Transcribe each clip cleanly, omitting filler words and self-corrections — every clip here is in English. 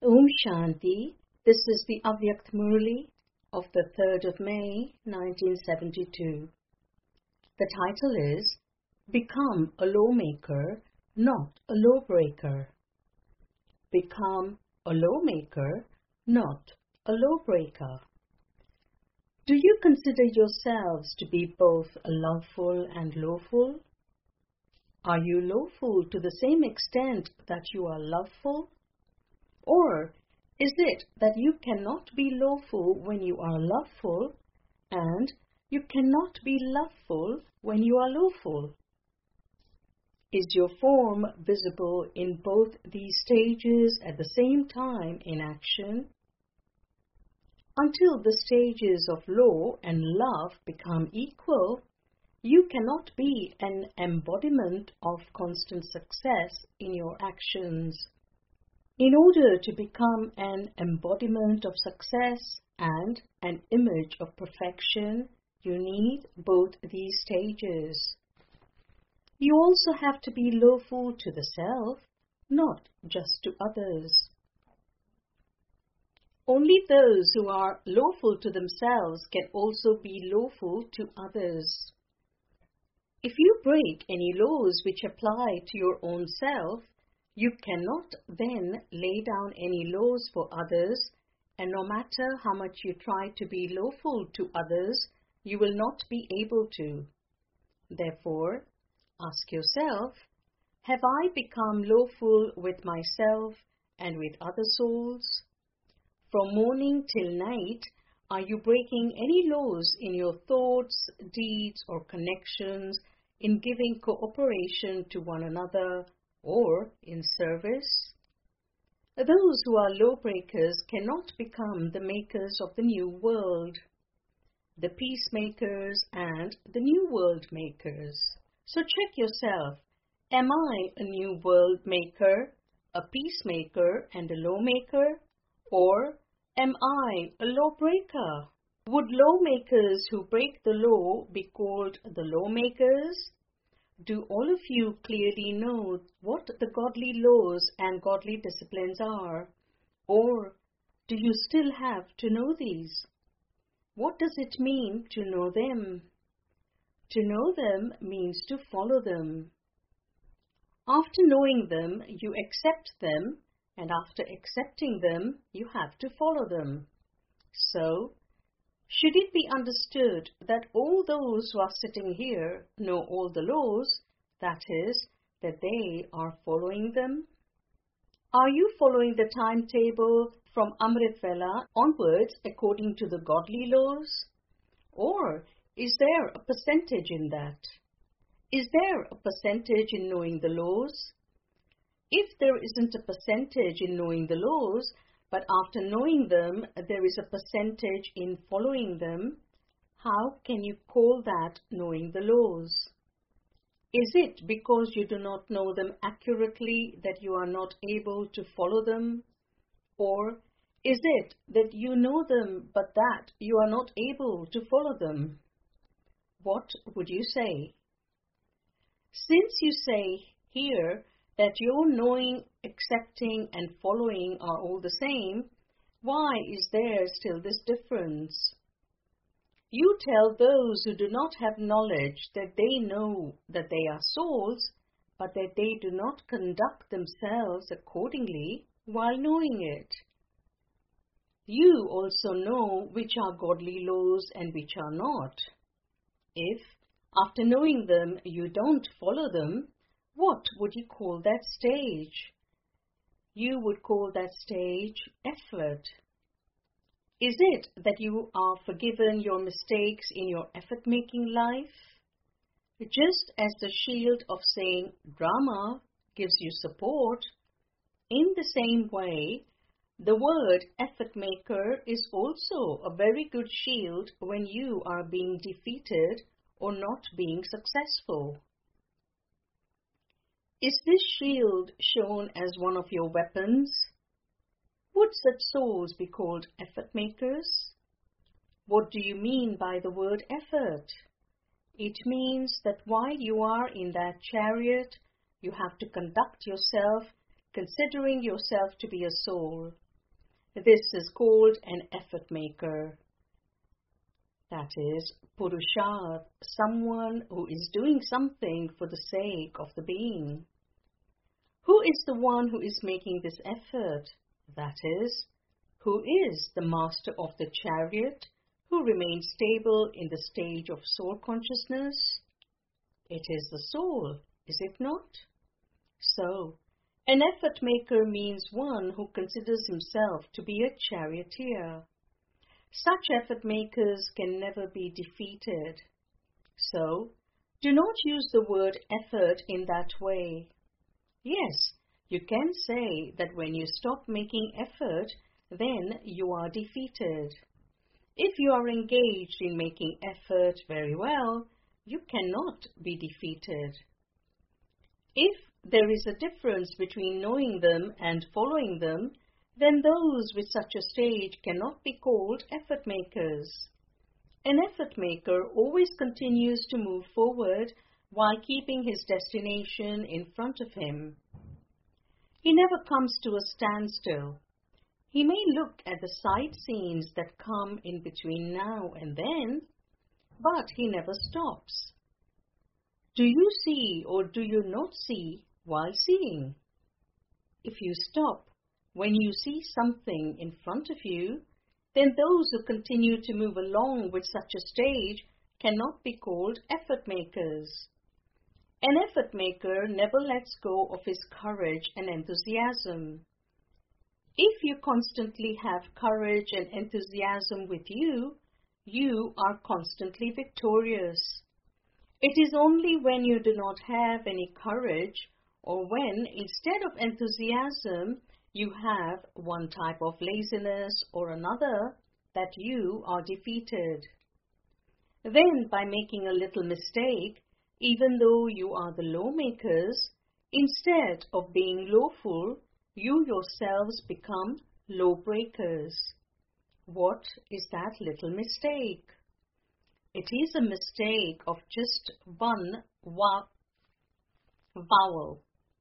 Om Shanti. This is the Avyakt Murli of the 3rd of May, 1972. The title is Become a Lawmaker, Not a Lawbreaker. Become a lawmaker, not a lawbreaker. Do you consider yourselves to be both lawful and lawful? Are you lawful to the same extent that you are loveful? Or is it that you cannot be lawful when you are loveful, and you cannot be loveful when you are lawful? Is your form visible in both these stages at the same time in action? Until the stages of law and love become equal, you cannot be an embodiment of constant success in your actions. In order to become an embodiment of success and an image of perfection, you need both these stages. You also have to be lawful to the self, not just to others. Only those who are lawful to themselves can also be lawful to others. If you break any laws which apply to your own self, you cannot then lay down any laws for others, and no matter how much you try to be lawful to others, you will not be able to. Therefore, ask yourself, have I become lawful with myself and with other souls? From morning till night, are you breaking any laws in your thoughts, deeds, or connections, in giving cooperation to one another, or in service? Those who are lawbreakers cannot become the makers of the new world, the peacemakers and the new world makers. So check yourself. Am I a new world maker, a peacemaker and a lawmaker? Or am I a lawbreaker? Would lawmakers who break the law be called the lawmakers? Do all of you clearly know what the godly laws and godly disciplines are? Or do you still have to know these? What does it mean to know them? To know them means to follow them. After knowing them, you accept them, and after accepting them, you have to follow them. So, should it be understood that all those who are sitting here know all the laws, that is, that they are following them? Are you following the timetable from Amrit Vela onwards according to the godly laws? Or is there a percentage in that? Is there a percentage in knowing the laws? If there isn't a percentage in knowing the laws, but after knowing them, there is a percentage in following them, how can you call that knowing the laws? Is it because you do not know them accurately that you are not able to follow them? Or is it that you know them but that you are not able to follow them? What would you say? Since you say here that your knowing, accepting, and following are all the same, why is there still this difference? You tell those who do not have knowledge that they know that they are souls, but that they do not conduct themselves accordingly while knowing it. You also know which are godly laws and which are not. If, after knowing them, you don't follow them, what would you call that stage? You would call that stage effort. Is it that you are forgiven your mistakes in your effort-making life? Just as the shield of saying drama gives you support, in the same way, the word effort maker is also a very good shield when you are being defeated or not being successful. Is this shield shown as one of your weapons? Would such souls be called effort makers? What do you mean by the word effort? It means that while you are in that chariot, you have to conduct yourself considering yourself to be a soul. This is called an effort maker. That is, Purusharth, someone who is doing something for the sake of the being. Who is the one who is making this effort? That is, who is the master of the chariot, who remains stable in the stage of soul consciousness? It is the soul, is it not? So, an effort maker means one who considers himself to be a charioteer. Such effort makers can never be defeated. So, do not use the word effort in that way. Yes, you can say that when you stop making effort, then you are defeated. If you are engaged in making effort very well, you cannot be defeated. If there is a difference between knowing them and following them, then those with such a stage cannot be called effort makers. An effort maker always continues to move forward while keeping his destination in front of him. He never comes to a standstill. He may look at the sight scenes that come in between now and then, but he never stops. Do you see or do you not see while seeing? If you stop when you see something in front of you, then those who continue to move along with such a stage cannot be called effort makers. An effort maker never lets go of his courage and enthusiasm. If you constantly have courage and enthusiasm with you, you are constantly victorious. It is only when you do not have any courage, or when, instead of enthusiasm, you have one type of laziness or another, that you are defeated. Then, by making a little mistake, even though you are the lawmakers, instead of being lawful, you yourselves become lawbreakers. What is that little mistake? It is a mistake of just one vowel.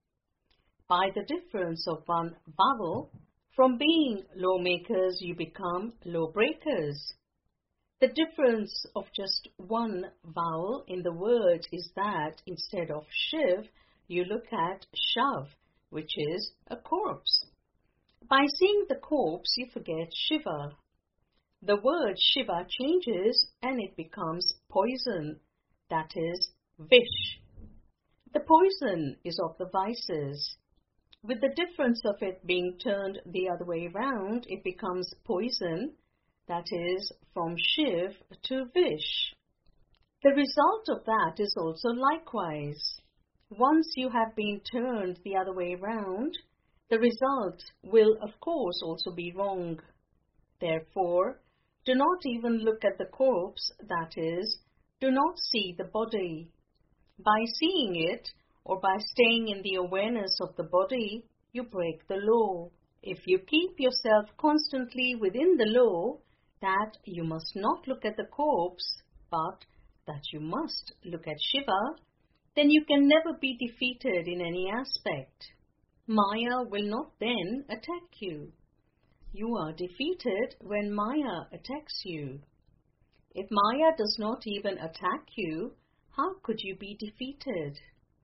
By the difference of one vowel, from being lawmakers you become lawbreakers. The difference of just one vowel in the word is that instead of Shiv, you look at Shav, which is a corpse. By seeing the corpse, you forget Shiva. The word Shiva changes and it becomes poison, that is, Vish. The poison is of the vices. With the difference of it being turned the other way round, it becomes poison, that is, from Shiv to Vish. The result of that is also likewise. Once you have been turned the other way round, the result will of course also be wrong. Therefore, do not even look at the corpse, that is, do not see the body. By seeing it, or by staying in the awareness of the body, you break the law. If you keep yourself constantly within the law, that you must not look at the corpse, but that you must look at Shiva, then you can never be defeated in any aspect. Maya will not then attack you. You are defeated when Maya attacks you. If Maya does not even attack you, how could you be defeated?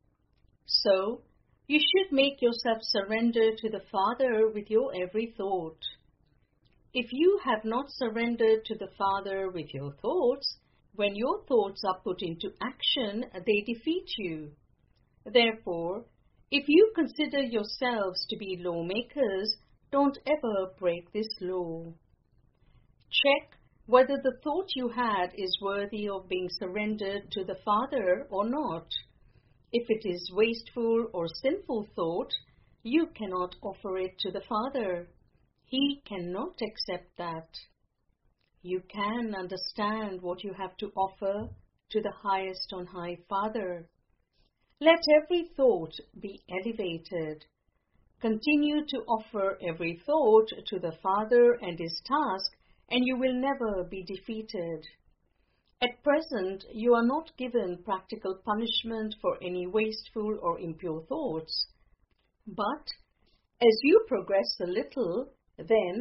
So, you should make yourself surrender to the Father with your every thought. If you have not surrendered to the Father with your thoughts, when your thoughts are put into action, they defeat you. Therefore, if you consider yourselves to be lawmakers, don't ever break this law. Check whether the thought you had is worthy of being surrendered to the Father or not. If it is wasteful or sinful thought, you cannot offer it to the Father. He cannot accept that. You can understand what you have to offer to the highest on high Father. Let every thought be elevated. Continue to offer every thought to the Father and His task, and you will never be defeated. At present, you are not given practical punishment for any wasteful or impure thoughts. But, as you progress a little, then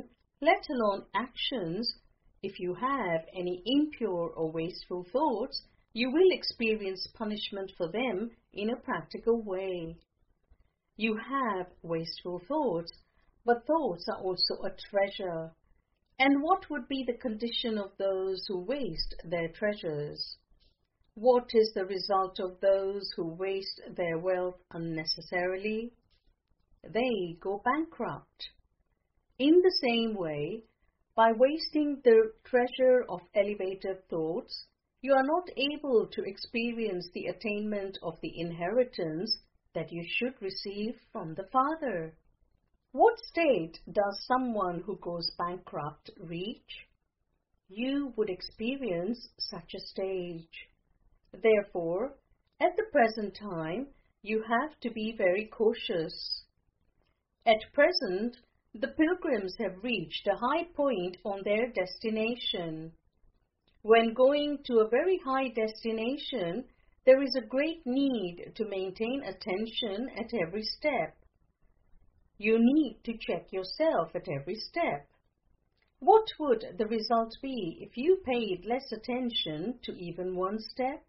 let alone actions. If you have any impure or wasteful thoughts, you will experience punishment for them in a practical way. You have wasteful thoughts, but thoughts are also a treasure. And what would be the condition of those who waste their treasures? What is the result of those who waste their wealth unnecessarily? They go bankrupt. In the same way, by wasting the treasure of elevated thoughts, you are not able to experience the attainment of the inheritance that you should receive from the Father. What state does someone who goes bankrupt reach? You would experience such a stage. Therefore, at the present time, you have to be very cautious. At present, the pilgrims have reached a high point on their destination. When going to a very high destination, there is a great need to maintain attention at every step. You need to check yourself at every step. What would the result be if you paid less attention to even one step?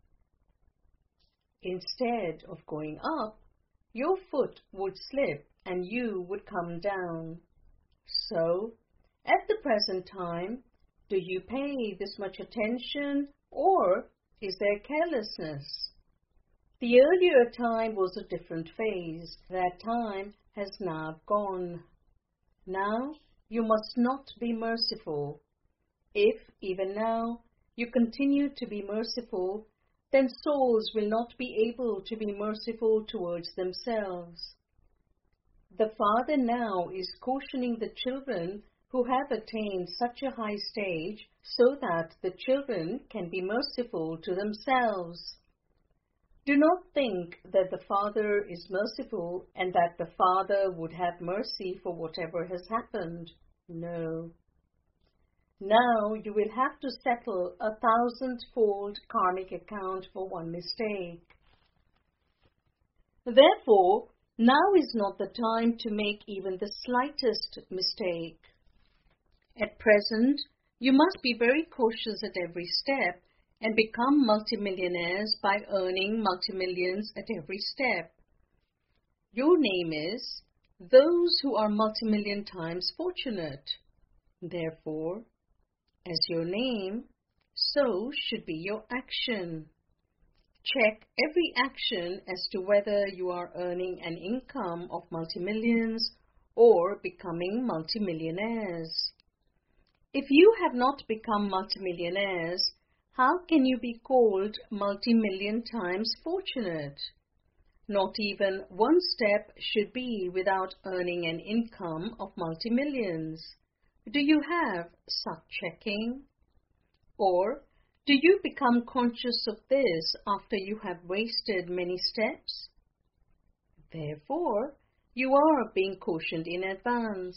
Instead of going up, your foot would slip and you would come down. So, at the present time, do you pay this much attention, or is there carelessness? The earlier time was a different phase. That time has now gone. Now, you must not be merciful. If, even now, you continue to be merciful, then souls will not be able to be merciful towards themselves. The Father now is cautioning the children who have attained such a high stage so that the children can be merciful to themselves. Do not think that the Father is merciful and that the Father would have mercy for whatever has happened. No. Now you will have to settle 1,000-fold karmic account for one mistake. Therefore, now is not the time to make even the slightest mistake. At present, you must be very cautious at every step and become multimillionaires by earning multimillions at every step. Your name is those who are multimillion times fortunate. Therefore, as your name, so should be your action. Check every action as to whether you are earning an income of multimillions or becoming multimillionaires. If you have not become multimillionaires, how can you be called multimillion times fortunate? Not even one step should be without earning an income of multimillions. Do you have such checking? Or do you become conscious of this after you have wasted many steps? Therefore, you are being cautioned in advance.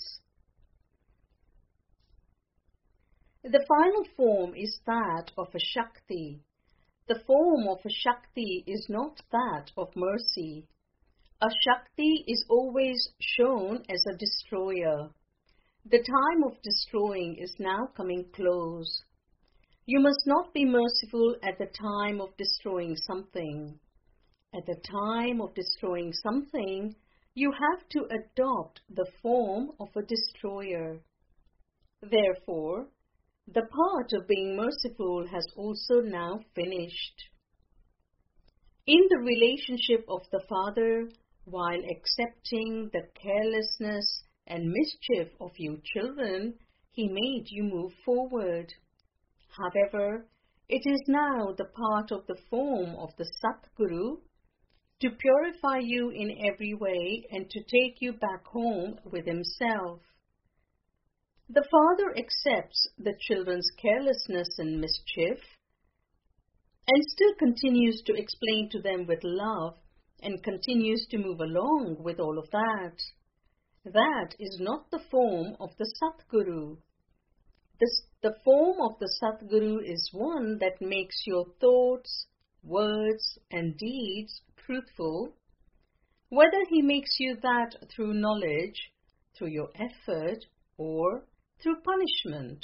The final form is that of a Shakti. The form of a Shakti is not that of mercy. A Shakti is always shown as a destroyer. The time of destroying is now coming close. You must not be merciful at the time of destroying something. At the time of destroying something, you have to adopt the form of a destroyer. Therefore, the part of being merciful has also now finished. In the relationship of the Father, while accepting the carelessness and mischief of you children, He made you move forward. However, it is now the part of the form of the Satguru to purify you in every way and to take you back home with Himself. The Father accepts the children's carelessness and mischief and still continues to explain to them with love and continues to move along with all of that. That is not the form of the Satguru. The form of the Satguru is one that makes your thoughts, words, and deeds truthful. Whether He makes you that through knowledge, through your effort, or through punishment.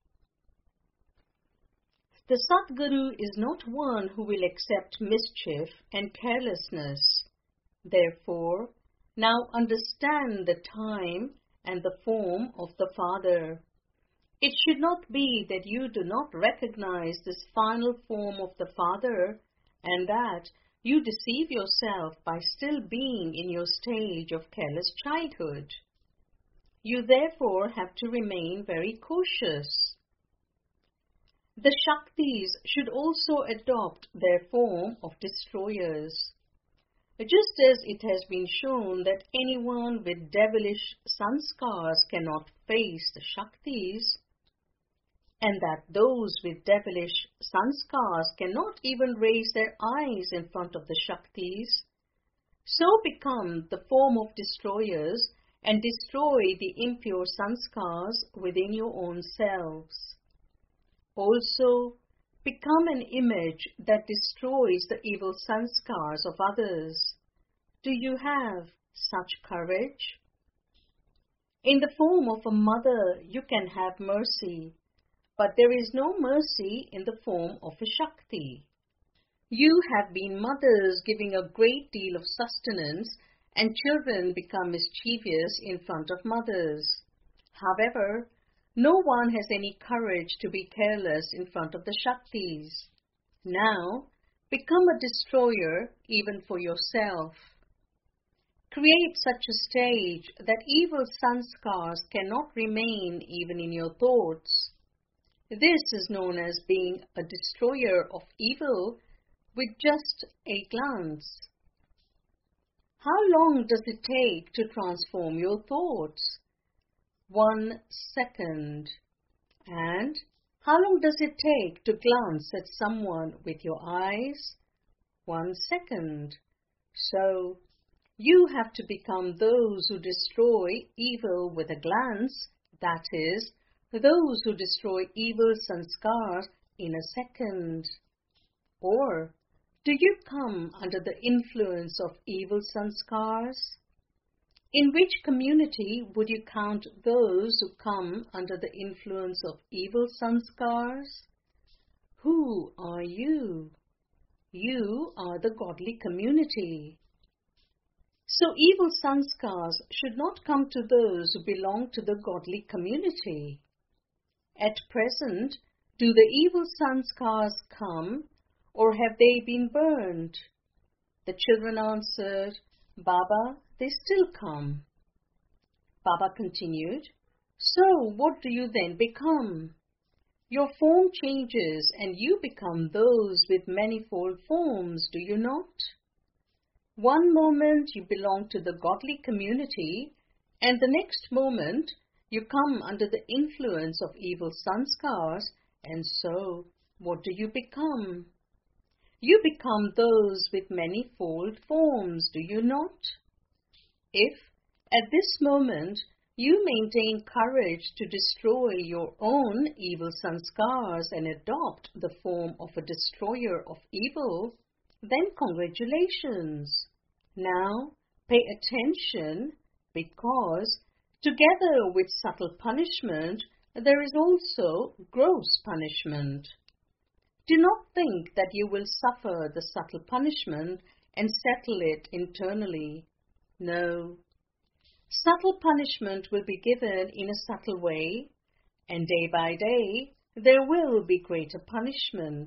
The Sadguru is not one who will accept mischief and carelessness. Therefore, now understand the time and the form of the Father. It should not be that you do not recognize this final form of the Father and that you deceive yourself by still being in your stage of careless childhood. You therefore have to remain very cautious. The Shaktis should also adopt their form of destroyers. Just as it has been shown that anyone with devilish sanskars cannot face the Shaktis, and that those with devilish sanskars cannot even raise their eyes in front of the Shaktis, so become the form of destroyers and destroy the impure sanskars within your own selves. Also, become an image that destroys the evil sanskars of others. Do you have such courage? In the form of a mother, you can have mercy, but there is no mercy in the form of a Shakti. You have been mothers giving a great deal of sustenance, and children become mischievous in front of mothers. However, no one has any courage to be careless in front of the Shaktis. Now, become a destroyer even for yourself. Create such a stage that evil sanskars cannot remain even in your thoughts. This is known as being a destroyer of evil with just a glance. How long does it take to transform your thoughts? 1 second. And how long does it take to glance at someone with your eyes? 1 second. So, you have to become those who destroy evil with a glance, that is, those who destroy evil sanskars in a second. Or, do you come under the influence of evil sanskars? In which community would you count those who come under the influence of evil sanskars? Who are you? You are the godly community. So evil sanskars should not come to those who belong to the godly community. At present, do the evil sanskars come, or have they been burned? The children answered, Baba, they still come. Baba continued, so what do you then become? Your form changes and you become those with manifold forms, do you not? One moment you belong to the godly community, and the next moment you come under the influence of evil sanskars, and so what do you become? You become those with manifold forms, do you not? If, at this moment, you maintain courage to destroy your own evil sanskars and adopt the form of a destroyer of evil, then congratulations. Now, pay attention, because together with subtle punishment, there is also gross punishment. Do not think that you will suffer the subtle punishment and settle it internally. No. Subtle punishment will be given in a subtle way, and day by day there will be greater punishment.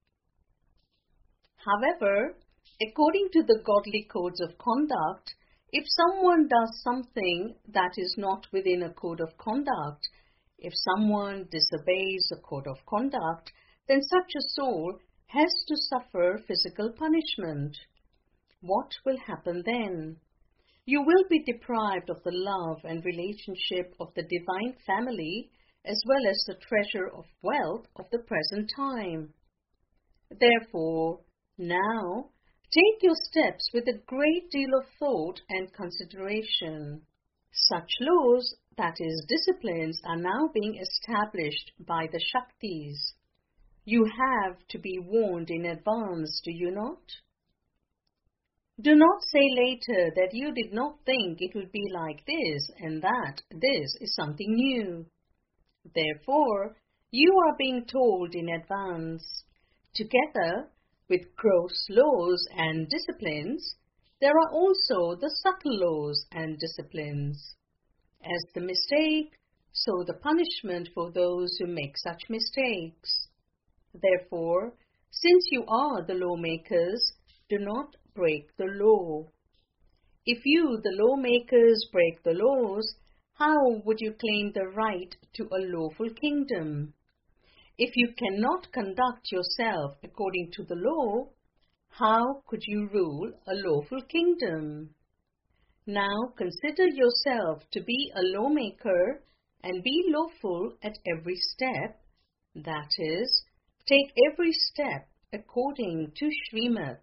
However, according to the godly codes of conduct, if someone does something that is not within a code of conduct, if someone disobeys a code of conduct, then such a soul has to suffer physical punishment. What will happen then? You will be deprived of the love and relationship of the divine family as well as the treasure of wealth of the present time. Therefore, now, take your steps with a great deal of thought and consideration. Such laws, that is, disciplines, are now being established by the Shaktis. You have to be warned in advance, do you not? Do not say later that you did not think it would be like this and that this is something new. Therefore, you are being told in advance. Together with gross laws and disciplines, there are also the subtle laws and disciplines. As the mistake, so the punishment for those who make such mistakes. Therefore, since you are the lawmakers, do not break the law. If you, the lawmakers, break the laws, how would you claim the right to a lawful kingdom? If you cannot conduct yourself according to the law, how could you rule a lawful kingdom? Now consider yourself to be a lawmaker and be lawful at every step, that is, take every step according to Srimad.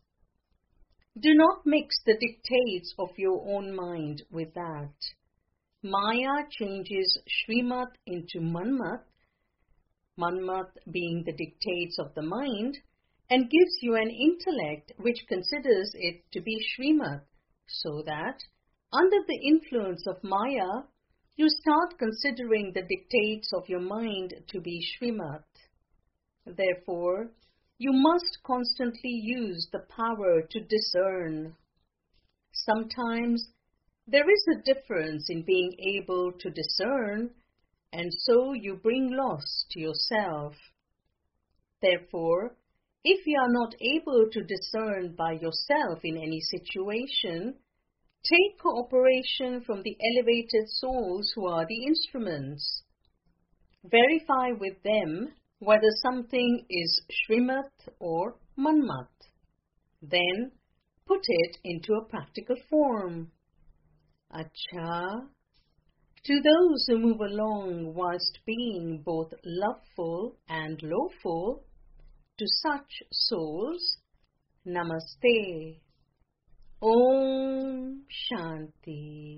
Do not mix the dictates of your own mind with that. Maya changes Srimad into Manmat, Manmat being the dictates of the mind, and gives you an intellect which considers it to be Srimad, so that, under the influence of Maya, you start considering the dictates of your mind to be Srimad. Therefore, you must constantly use the power to discern. Sometimes there is a difference in being able to discern, and so you bring loss to yourself. Therefore, if you are not able to discern by yourself in any situation, take cooperation from the elevated souls who are the instruments. Verify with them whether something is Srimad or Manmat. Then put it into a practical form. Acha. To those who move along whilst being both loveful and lawful, to such souls, Namaste. Om Shanti.